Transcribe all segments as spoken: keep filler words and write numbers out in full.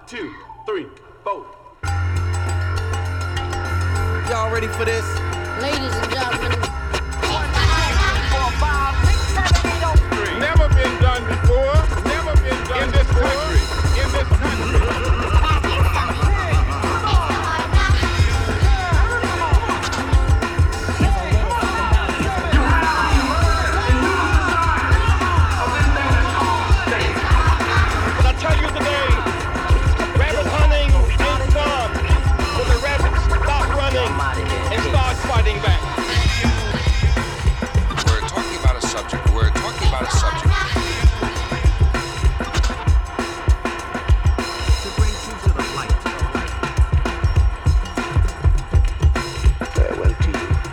two, three, four. Y'all ready for this? Ladies and gentlemen. Never been done before. Never been done in this country. In this country. Fighting back. We're talking about a subject. We're talking about a subject. To bring you to the light. Farewell to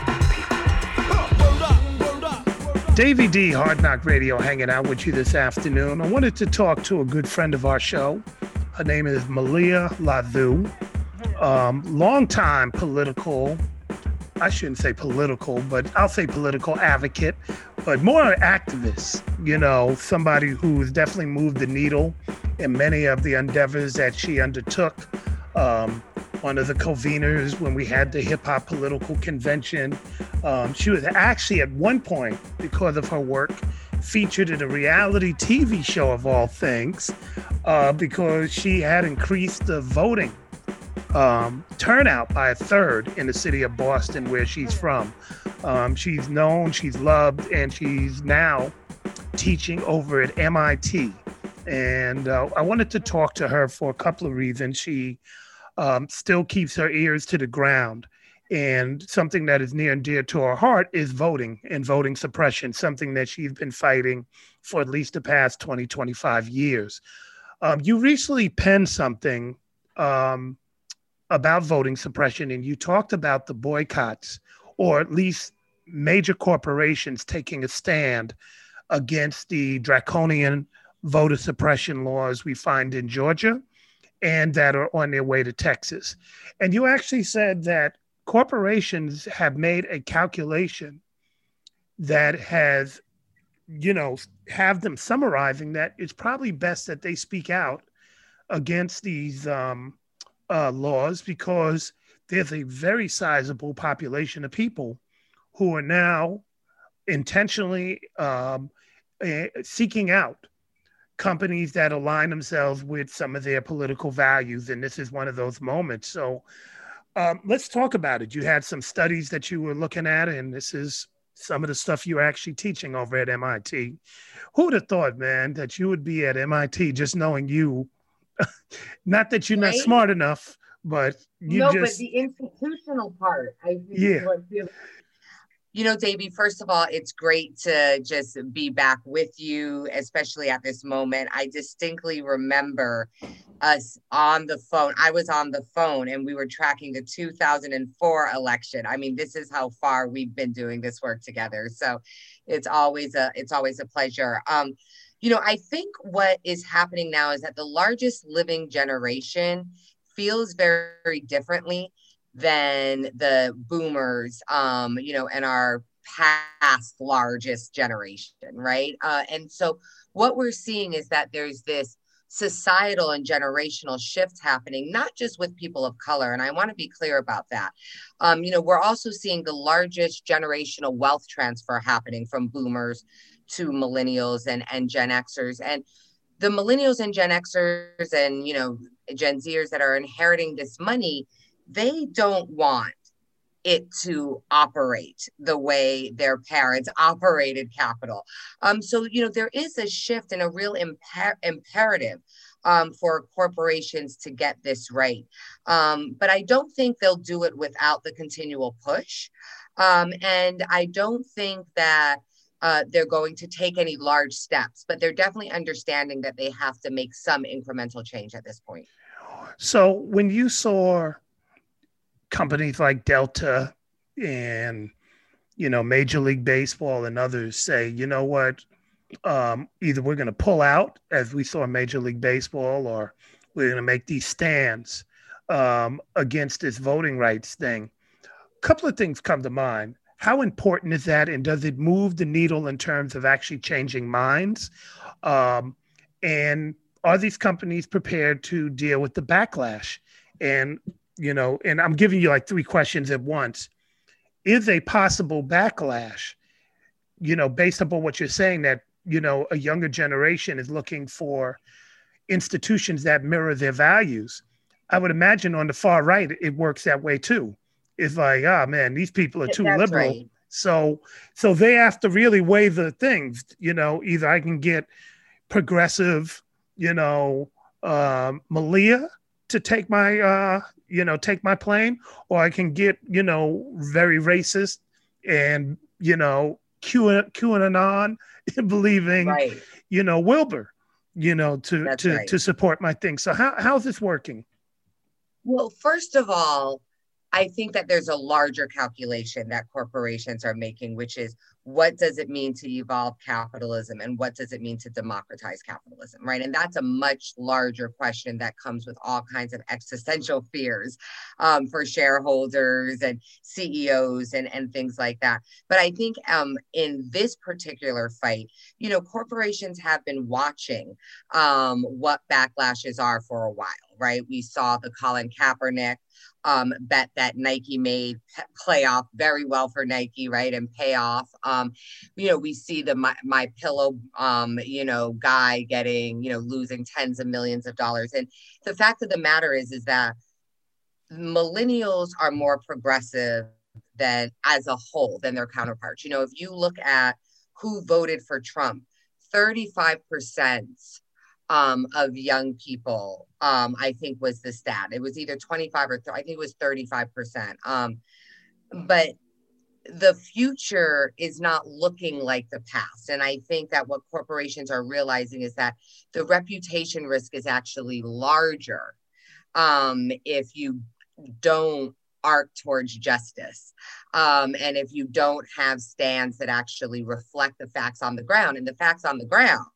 you, people. Davey D, Hard Knock Radio, hanging out with you this afternoon. I wanted to talk to a good friend of our show. Her name is Malia Ladhu, um, longtime political. I shouldn't say political, but I'll say political advocate, but more activist, you know, somebody who's definitely moved the needle in many of the endeavors that she undertook. Um, one of the conveners when we had the hip hop political convention. Um, she was actually at one point, because of her work, featured in a reality T V show of all things, uh, because she had increased the voting Um, turnout by a third in the city of Boston, where she's from. Um, she's known, she's loved, and she's now teaching over at M I T. And uh, I wanted to talk to her for a couple of reasons. She um, still keeps her ears to the ground. And something that is near and dear to her heart is voting and voting suppression, something that she's been fighting for at least the past twenty, twenty-five years. Um, you recently penned something um, about voting suppression, and you talked about the boycotts, or at least major corporations taking a stand against the draconian voter suppression laws we find in Georgia and that are on their way to Texas. And you actually said that corporations have made a calculation that has, you know, have them summarizing that it's probably best that they speak out against these um, Uh, laws, because there's a very sizable population of people who are now intentionally um, uh, seeking out companies that align themselves with some of their political values. And this is one of those moments. So um, let's talk about it. You had some studies that you were looking at, and this is some of the stuff you're actually teaching over at M I T. Who would have thought, man, that you would be at M I T just knowing you? Not that you're not right? smart enough, but you no, just... but the institutional part, I think yeah. is what feels. You know, Davey, first of all, it's great to just be back with you, especially at this moment. I distinctly remember us on the phone. I was on the phone and we were tracking the two thousand four election. I mean, this is how far we've been doing this work together. So it's always a, it's always a pleasure. Um, You know, I think what is happening now is that the largest living generation feels very, very differently than the boomers, um, you know, and our past largest generation, right? Uh, and so what we're seeing is that there's this societal and generational shift happening, not just with people of color. And I want to be clear about that. Um, you know, we're also seeing the largest generational wealth transfer happening from boomers to millennials and, and Gen Xers. And the millennials and Gen Xers and, you know, Gen Zers that are inheriting this money, they don't want it to operate the way their parents operated capital. Um, so, you know, there is a shift and a real imper- imperative um, for corporations to get this right. Um, but I don't think they'll do it without the continual push. Um, and I don't think that Uh, they're going to take any large steps, but they're definitely understanding that they have to make some incremental change at this point. So when you saw companies like Delta and, you know, Major League Baseball and others say, you know what, um, either we're going to pull out, as we saw in Major League Baseball, or we're going to make these stands um, against this voting rights thing, a couple of things come to mind. How important is that? And does it move the needle in terms of actually changing minds? Um, and are these companies prepared to deal with the backlash? And, you know, and I'm giving you like three questions at once. Is a possible backlash, you know, based upon what you're saying, that, you know, a younger generation is looking for institutions that mirror their values? I would imagine on the far right, it works that way too. It's like, oh man, these people are too That's liberal. right. So, so they have to really weigh the things, you know, either I can get progressive, you know, um, Malia to take my, uh, you know, take my plane, or I can get, you know, very racist and, you know, Q, QAnon believing, Right. you know, Wilbur, you know, to, That's to, right. to support my thing. So how, how's this working? Well, first of all, I think that there's a larger calculation that corporations are making, which is, what does it mean to evolve capitalism and what does it mean to democratize capitalism, right? And that's a much larger question that comes with all kinds of existential fears um, for shareholders and C E Os and, and things like that. But I think um, in this particular fight, you know, corporations have been watching um, what backlashes are for a while, right? We saw the Colin Kaepernick Um, bet that Nike made play off very well for Nike, right, and pay off. Um, you know, we see the my, my pillow, um, you know, guy getting, you know, losing tens of millions of dollars. And the fact of the matter is, is that millennials are more progressive than, as a whole, than their counterparts. You know, if you look at who voted for Trump, thirty-five percent um, of young people, um, I think was the stat. It was either twenty-five or th- I think it was thirty-five percent. Um, but the future is not looking like the past. And I think that what corporations are realizing is that the reputation risk is actually larger um, if you don't arc towards justice. Um, and if you don't have stands that actually reflect the facts on the ground. And the facts on the ground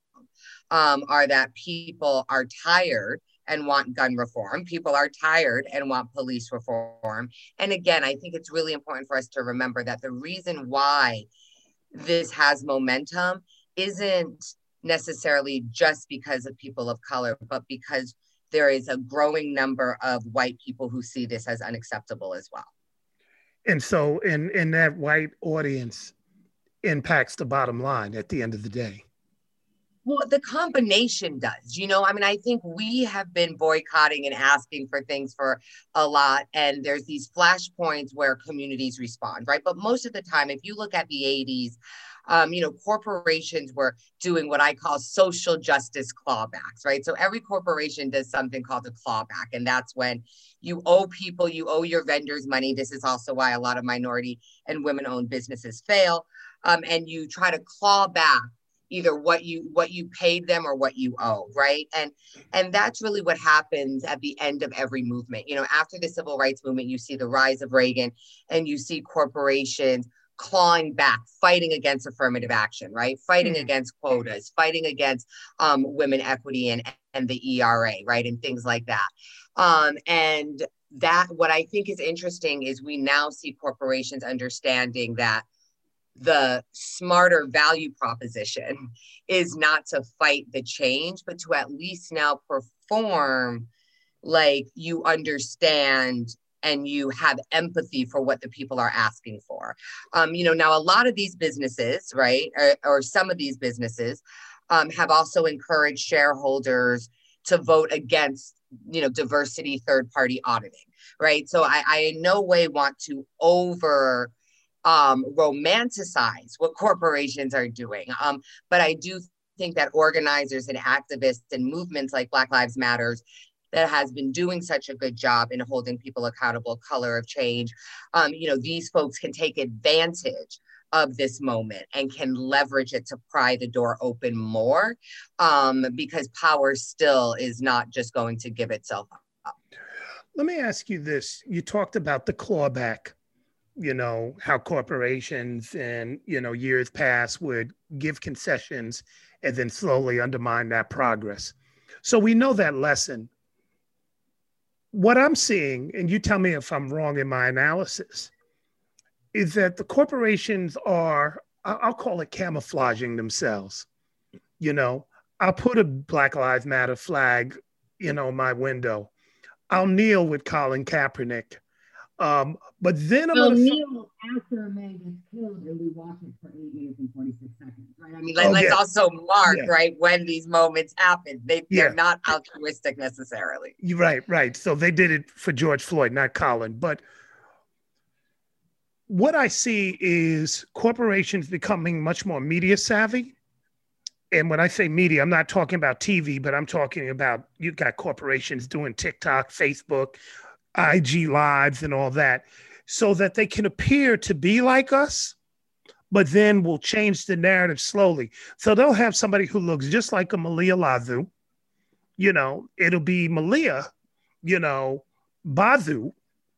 Um, are that people are tired and want gun reform. People are tired and want police reform. And again, I think it's really important for us to remember that the reason why this has momentum isn't necessarily just because of people of color, but because there is a growing number of white people who see this as unacceptable as well. And so in, in that white audience impacts the bottom line at the end of the day. Well, the combination does, you know, I mean, I think we have been boycotting and asking for things for a lot. And there's these flashpoints where communities respond, right? But most of the time, if you look at the eighties, um, you know, corporations were doing what I call social justice clawbacks, right? So every corporation does something called a clawback. And that's when you owe people, you owe your vendors money. This is also why a lot of minority and women-owned businesses fail. Um, and you try to claw back either what you what you paid them or what you owe, right? And and that's really what happens at the end of every movement. You know, after the civil rights movement, you see the rise of Reagan and you see corporations clawing back, fighting against affirmative action, right? Fighting mm-hmm. against quotas, fighting against um, women equity and, and the E R A, right? And things like that. Um, and that, what I think is interesting is we now see corporations understanding that the smarter value proposition is not to fight the change, but to at least now perform like you understand and you have empathy for what the people are asking for. Um, you know, now a lot of these businesses, right, or, or some of these businesses um, have also encouraged shareholders to vote against, you know, diversity third-party auditing, right? So I, I in no way want to over um, romanticize what corporations are doing. Um, but I do think that organizers and activists and movements like Black Lives Matters that has been doing such a good job in holding people accountable, Color of Change, um, you know, these folks can take advantage of this moment and can leverage it to pry the door open more um, because power still is not just going to give itself up. Let me ask you this. You talked about the clawback, you know, how corporations and, you know, years past would give concessions and then slowly undermine that progress. So we know that lesson. What I'm seeing, and you tell me if I'm wrong in my analysis, is that the corporations are, I'll call it camouflaging themselves. You know, I'll put a Black Lives Matter flag, you know, my window. I'll kneel with Colin Kaepernick. Um, but then I'm Well, gonna Neil, after a man gets killed, and we watch it for eight minutes and forty-six seconds, right? I mean, Let, Oh, let's yeah. also mark, Yeah. right, when these moments happen. They, Yeah. They're not altruistic necessarily. You're right, right. So they did it for George Floyd, not Colin. But what I see is corporations becoming much more media savvy. And when I say media, I'm not talking about T V, but I'm talking about you've got corporations doing TikTok, Facebook, I G lives and all that, so that they can appear to be like us, but then we'll change the narrative slowly. So they'll have somebody who looks just like a Malia Lathu. You know, it'll be Malia, you know, Badhu.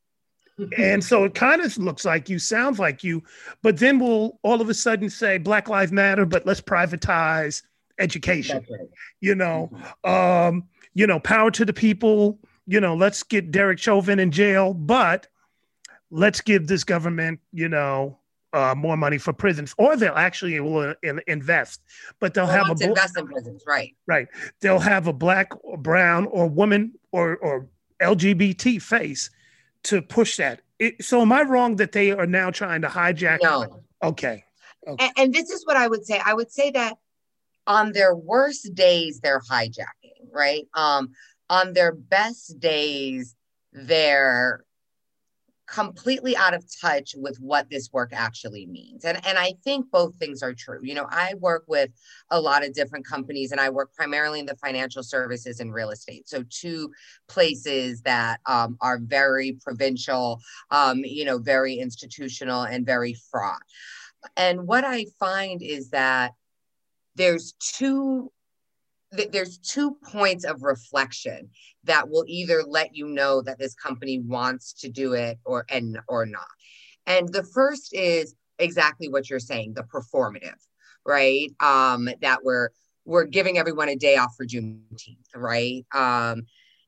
And so it kind of looks like you, sounds like you, but then we'll all of a sudden say Black Lives Matter, but let's privatize education. That's right. You know, um, you know, power to the people. You know, let's get Derek Chauvin in jail, but let's give this government, you know, uh, more money for prisons, or they'll actually will in, invest, but they'll Well, have a let's bl- invest in prisons, right? right. They'll have a black or brown or woman or or L G B T face to push that. It, so am I wrong that they are now trying to hijack? No. Okay. Okay. And, and this is what I would say. I would say that on their worst days, they're hijacking, right? Um, on their best days, they're completely out of touch with what this work actually means. And, and I think both things are true. You know, I work with a lot of different companies, and I work primarily in the financial services and real estate. So two places that um, are very provincial, um, you know, very institutional and very fraught. And what I find is that there's two there's two points of reflection that will either let you know that this company wants to do it or and or not. And the first is exactly what you're saying, the performative, right? Um, that we're we're giving everyone a day off for Juneteenth, right? Um,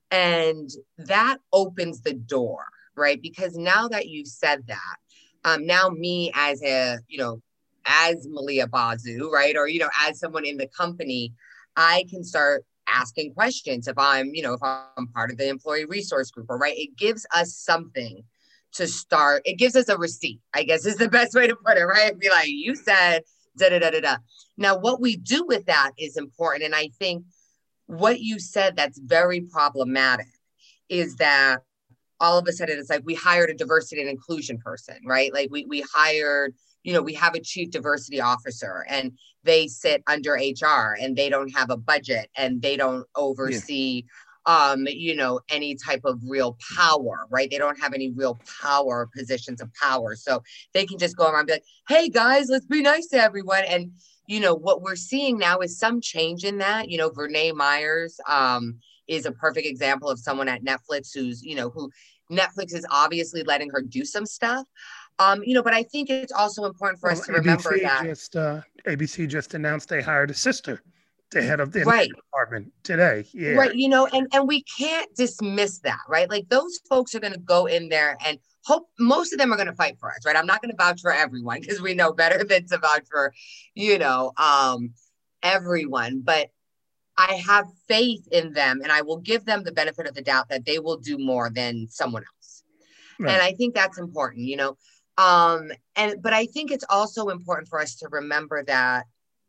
and that opens the door, right? Because now that you've said that, um, now me as a, you know, as Malia Bazu, right? Or, you know, as someone in the company, I can start asking questions if I'm, you know, if I'm part of the employee resource group, or right. It gives us something to start. It gives us a receipt, I guess is the best way to put it, right? Be like, you said da da da da da. Now, what we do with that is important. And I think what you said that's very problematic is that all of a sudden it's like we hired a diversity and inclusion person, right? Like we we hired, you know, we have a chief diversity officer and they sit under H R and they don't have a budget and they don't oversee, yeah. um, you know, any type of real power, right? They don't have any real power, positions of power. So they can just go around and be like, hey guys, let's be nice to everyone. And, you know, what we're seeing now is some change in that. You know, Vernay Myers um, is a perfect example of someone at Netflix who's, you know, who Netflix is obviously letting her do some stuff. Um, you know, but I think it's also important for well, us to remember A B C that just, uh, A B C just announced they hired a sister, the head of the right. department today. Yeah. Right. You know, and, and we can't dismiss that, right? Like those folks are going to go in there and hope most of them are going to fight for us, right? I'm not going to vouch for everyone because we know better than to vouch for, you know, um, everyone, but I have faith in them and I will give them the benefit of the doubt that they will do more than someone else. Right. And I think that's important, you know. Um, and but I think it's also important for us to remember that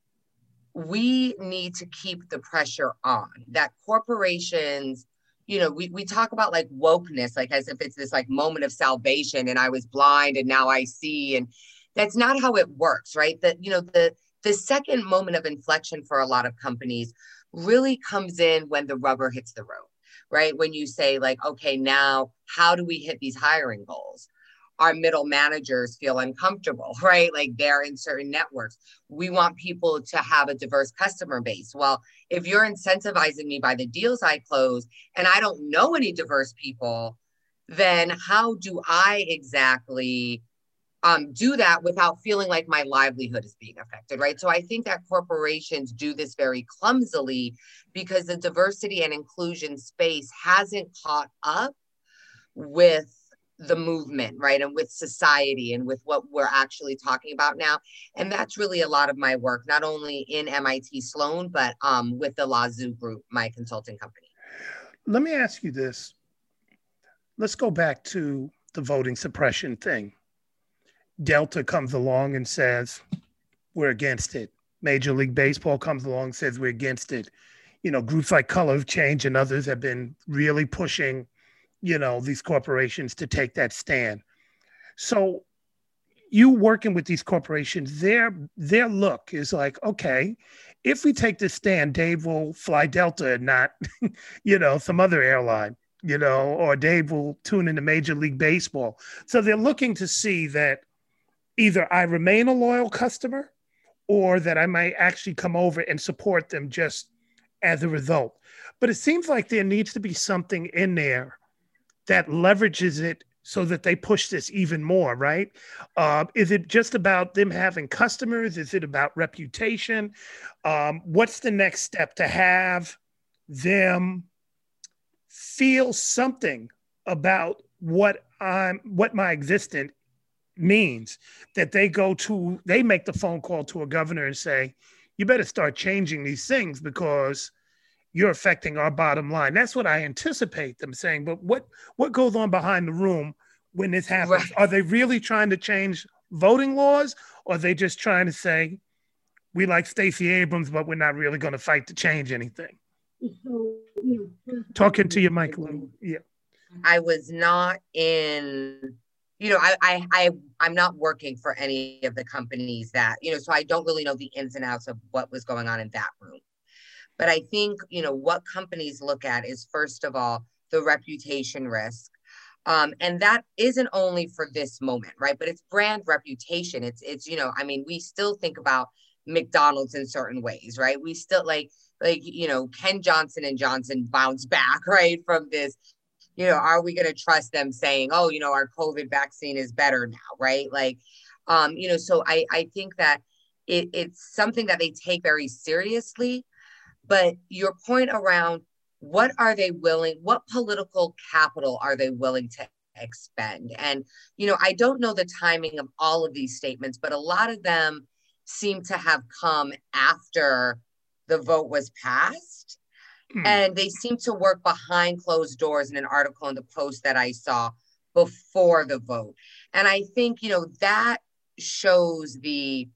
we need to keep the pressure on, that corporations, you know, we, we talk about like wokeness, like as if it's this like moment of salvation and I was blind and now I see. And that's not how it works, right? That, you know, the the second moment of inflection for a lot of companies really comes in when the rubber hits the road, right? When you say like, okay, now how do we hit these hiring goals? Our middle managers feel uncomfortable, right? Like they're in certain networks. We want people to have a diverse customer base. Well, if you're incentivizing me by the deals I close and I don't know any diverse people, then how do I exactly um, do that without feeling like my livelihood is being affected, right? So I think that corporations do this very clumsily because the diversity and inclusion space hasn't caught up with the movement, right? And with society and with what we're actually talking about now. And that's really a lot of my work, not only in M I T Sloan, but um, with the Lazoo Group, my consulting company. Let me ask you this. Let's go back to the voting suppression thing. Delta comes along and says, we're against it. Major League Baseball comes along and says, we're against it. You know, groups like Color of Change and others have been really pushing, you know, these corporations to take that stand. So you working with these corporations, their their look is like, okay, if we take this stand, Dave will fly Delta and not, you know, some other airline, you know, or Dave will tune into Major League Baseball. So they're looking to see that either I remain a loyal customer or that I might actually come over and support them just as a result. But it seems like there needs to be something in there that leverages it so that they push this even more, right? Uh, is it just about them having customers? Is it about reputation? Um, what's the next step to have them feel something about what I'm, what my existence means, that they go to, they make the phone call to a governor and say, you better start changing these things because you're affecting our bottom line. That's what I anticipate them saying. But what, what goes on behind the room when this happens? Right. Are they really trying to change voting laws, or are they just trying to say, we like Stacey Abrams, but we're not really going to fight to change anything? So, you know, Talking to your mic a little. Yeah. I was not in, you know, I, I, I, I'm not working for any of the companies that, you know, so I don't really know the ins and outs of what was going on in that room. But I think, you know, what companies look at is, first of all, the reputation risk. Um, and that isn't only for this moment, right? But it's brand reputation. It's, it's, you know, I mean, we still think about McDonald's in certain ways, right? We still like, like, you know, Ken Johnson and Johnson bounced back, right? From this, you know, are we going to trust them saying, oh, you know, our COVID vaccine is better now, right? Like, um, you know, so I, I think that it, it's something that they take very seriously. But your point around what are they willing, what political capital are they willing to expend? And, you know, I don't know the timing of all of these statements, but a lot of them seem to have come after the vote was passed. Mm. And they seem to work behind closed doors in an article in the Post that I saw before the vote. And I think, you know, that shows the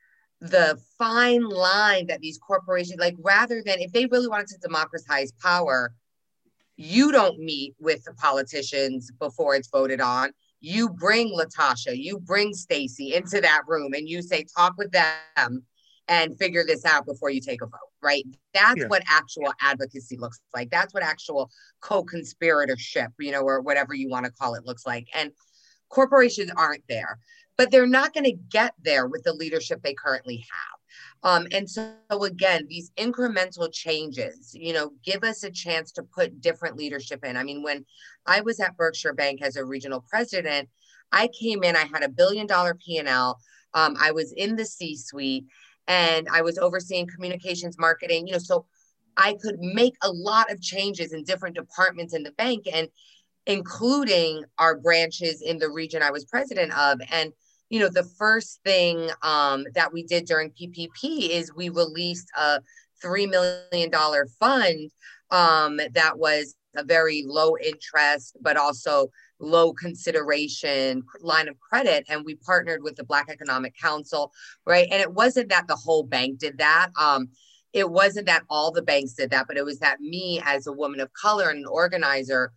the fine line that these corporations, like, rather than, if they really wanted to democratize power, you don't meet with the politicians before it's voted on. You bring Latasha, you bring Stacey into that room and you say, talk with them and figure this out before you take a vote, right? That's yeah. what actual advocacy looks like. That's what actual co-conspiratorship, you know, or whatever you want to call it, looks like. And corporations aren't there. But they're not going to get there with the leadership they currently have. Um, and so, again, these incremental changes, you know, give us a chance to put different leadership in. I mean, when I was at Berkshire Bank as a regional president, I came in, I had a billion dollar P and L. Um, I was in the C-suite and I was overseeing communications, marketing, you know, so I could make a lot of changes in different departments in the bank, and including our branches in the region I was president of. And you know, the first thing um, that we did during P P P is we released a three million dollars fund um, that was a very low interest, but also low consideration line of credit. And we partnered with the Black Economic Council, right? And it wasn't that the whole bank did that. Um, it wasn't that all the banks did that, but it was that me as a woman of color and an organizer,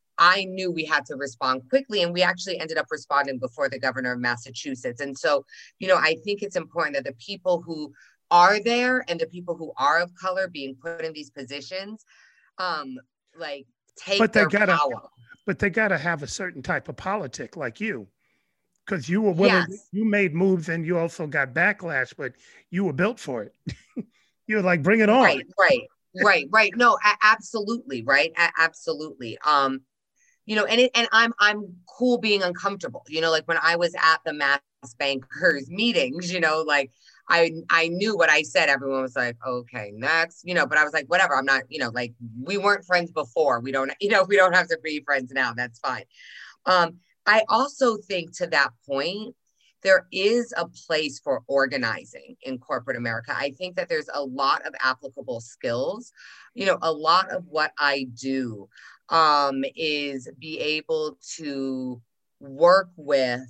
I knew we had to respond quickly, and we actually ended up responding before the governor of Massachusetts. And so, you know, I think it's important that the people who are there and the people who are of color being put in these positions, um, like take but they their gotta, power. But they got to have a certain type of politic like you, because you were willing, yes. you made moves and you also got backlash, but you were built for it. You were like, bring it on. Right, right, right, right. No, a- absolutely, right, a- absolutely. Um, You know, and it, and I'm I'm cool being uncomfortable. You know, like when I was at the mass bankers meetings, you know, like I I knew what I said. Everyone was like, okay, next, you know, but I was like, whatever. I'm not, you know, like we weren't friends before. We don't, you know, we don't have to be friends now. That's fine. Um, I also think to that point, there is a place for organizing in corporate America. I think that there's a lot of applicable skills. You know, a lot of what I do um, is be able to work with,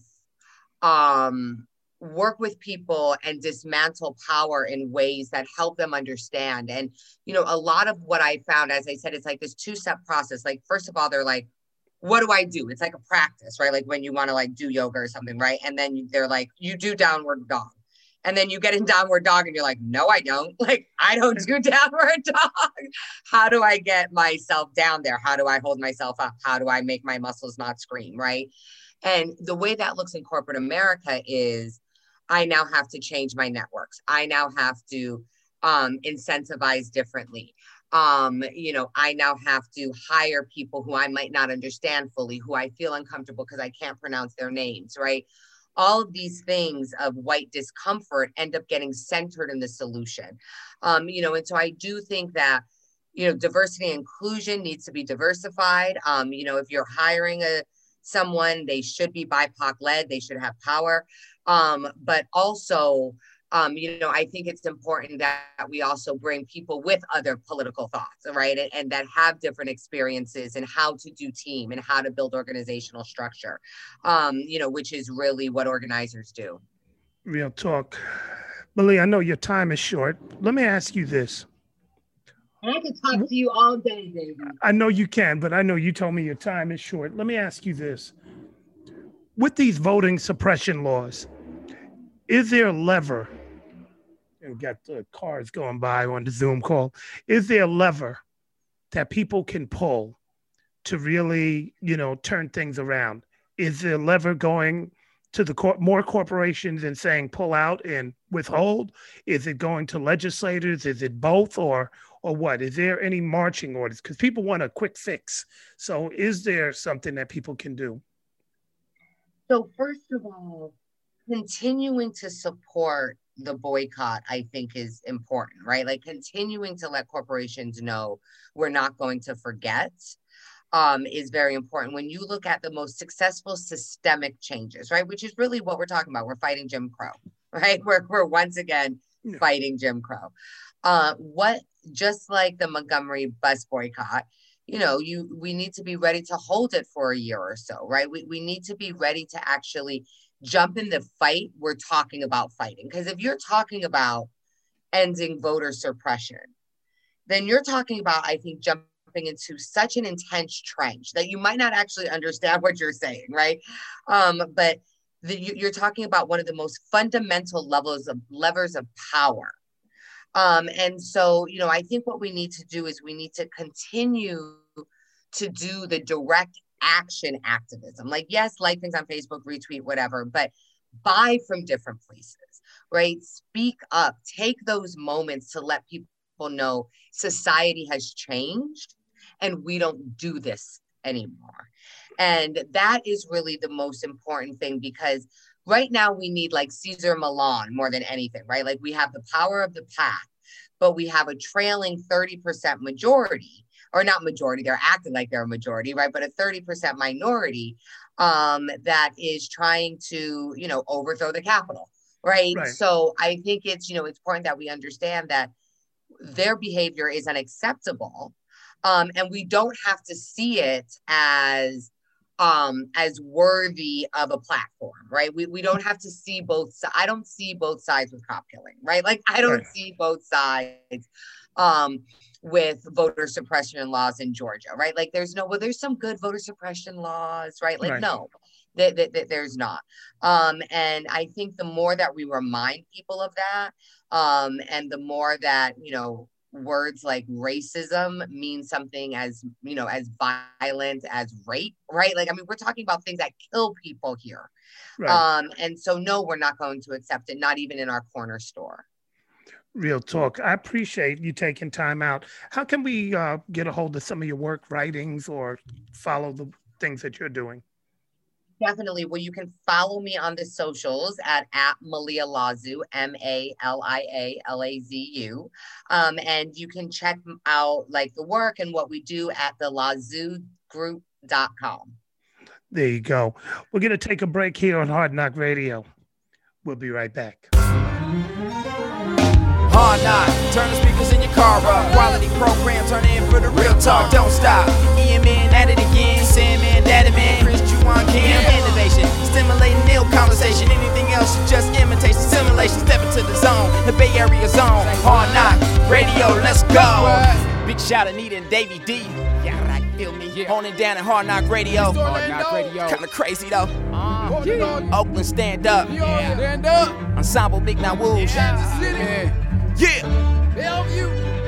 um, work with people and dismantle power in ways that help them understand. And, you know, a lot of what I found, as I said, it's like this two-step process. Like, first of all, they're like, what do I do? It's like a practice, right? Like when you want to like do yoga or something, right? And then they're like, you do downward dog. And then you get in downward dog and you're like, no, I don't. Like, I don't do downward dog. How do I get myself down there? How do I hold myself up? How do I make my muscles not scream, right? And the way that looks in corporate America is I now have to change my networks. I now have to um, incentivize differently. Um, you know, I now have to hire people who I might not understand fully, who I feel uncomfortable because I can't pronounce their names, right? All of these things of white discomfort end up getting centered in the solution. Um, you know, and so I do think that, you know, diversity and inclusion needs to be diversified. Um, you know, if you're hiring a someone, they should be B I P O C led, they should have power. Um, but also, Um, you know, I think it's important that we also bring people with other political thoughts, right? And, and that have different experiences in how to do team and how to build organizational structure, um, you know, which is really what organizers do. Real talk. Malia, I know your time is short. Let me ask you this. And I can talk to you all day, baby. I know you can, but I know you told me your time is short. Let me ask you this. With these voting suppression laws, is there a lever? And we got the cars going by on the Zoom call. Is there a lever that people can pull to really, you know, turn things around? Is there a lever going to the cor- more corporations and saying pull out and withhold? Is it going to legislators? Is it both, or or what? Is there any marching orders? Because people want a quick fix. So is there something that people can do? So first of all, continuing to support the boycott, I think, is important, right? Like continuing to let corporations know we're not going to forget um, is very important. When you look at the most successful systemic changes, right, which is really what we're talking about, we're fighting Jim Crow, right? We're, we're once again yeah. fighting Jim Crow. Uh, what, just like the Montgomery bus boycott, you know, you we need to be ready to hold it for a year or so, right? We, we need to be ready to actually jump in the fight we're talking about fighting. Because if you're talking about ending voter suppression, then you're talking about, I think, jumping into such an intense trench that you might not actually understand what you're saying, right? Um, but the, you, you're talking about one of the most fundamental levels of levers of power. Um, and so, you know, I think what we need to do is we need to continue to do the direct action activism. Like, yes, like things on Facebook, retweet, whatever, but buy from different places, right? Speak up, take those moments to let people know society has changed and we don't do this anymore. And that is really the most important thing, because right now we need like Cesar Millan more than anything, right? Like we have the power of the pack, but we have a trailing thirty percent majority, or not majority, they're acting like they're a majority, right? But a thirty percent minority um, that is trying to, you know, overthrow the Capitol, right? right? So I think it's, you know, it's important that we understand that their behavior is unacceptable. Um, and we don't have to see it as um, as worthy of a platform, right? We we don't have to see both. I don't see both sides with cop killing, right? Like I don't right. see both sides um, with voter suppression laws in Georgia, right? Like there's no, well, there's some good voter suppression laws, right? Like right. no, th- th- th- there's not. Um, and I think the more that we remind people of that, um, and the more that, you know, words like racism mean something as, you know, as violent as rape, right? Like, I mean, we're talking about things that kill people here. Right. Um, and so, no, we're not going to accept it, not even in our corner store. Real talk. I appreciate you taking time out. How can we uh, get a hold of some of your work, writings, or follow the things that you're doing? Definitely. Well, you can follow me on the socials at, at Malia Lazu, M A L I A L A Z U. Um, and you can check out like the work and what we do at the lazu group dot com. There you go. We're going to take a break here on Hard Knock Radio. We'll be right back. Hard Knock, turn the speakers in your car up. Quality program, turn in for the real talk, don't stop. Ian Man at it again, Sandman, Daddy Man, Chris Juwan Cam. Innovation, stimulating ill conversation. Anything else is just imitation, simulation. Step into the zone, the Bay Area zone. Hard Knock Radio, let's go. Big shout out Nita and Davey D. Yeah, right, feel me. Yeah. Honing down at Hard Knock Radio. Hard Knock Radio. Kinda crazy though. Uh, yeah. Oakland, stand up. Yeah. Stand up. Ensemble, Big Now Wolves. Yeah. Yeah. Yeah. Bellevue.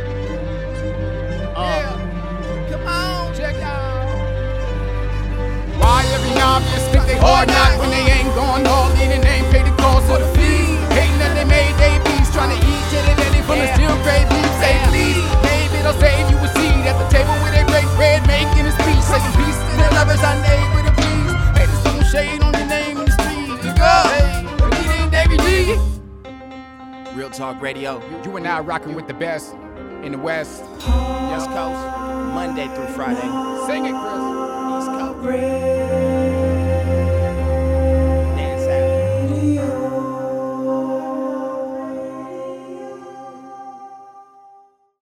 Uh. Yeah. Come on. Check out. Why every novice think they hard knock when they ain't gone all in and ain't paid the cost of the fee? Hating that they made they beats, trying to eat jelly belly from the still great beef. Say please, maybe they'll save you a seat at the table with a great bread making a speech. Saying peace to their lovers, I name with a please. Hey, there's some shade on your name in the street. You go. Hey, we ain't Davey D. Real Talk Radio. You and I rocking with the best in the West. West Coast. Monday through Friday. Sing it, Chris.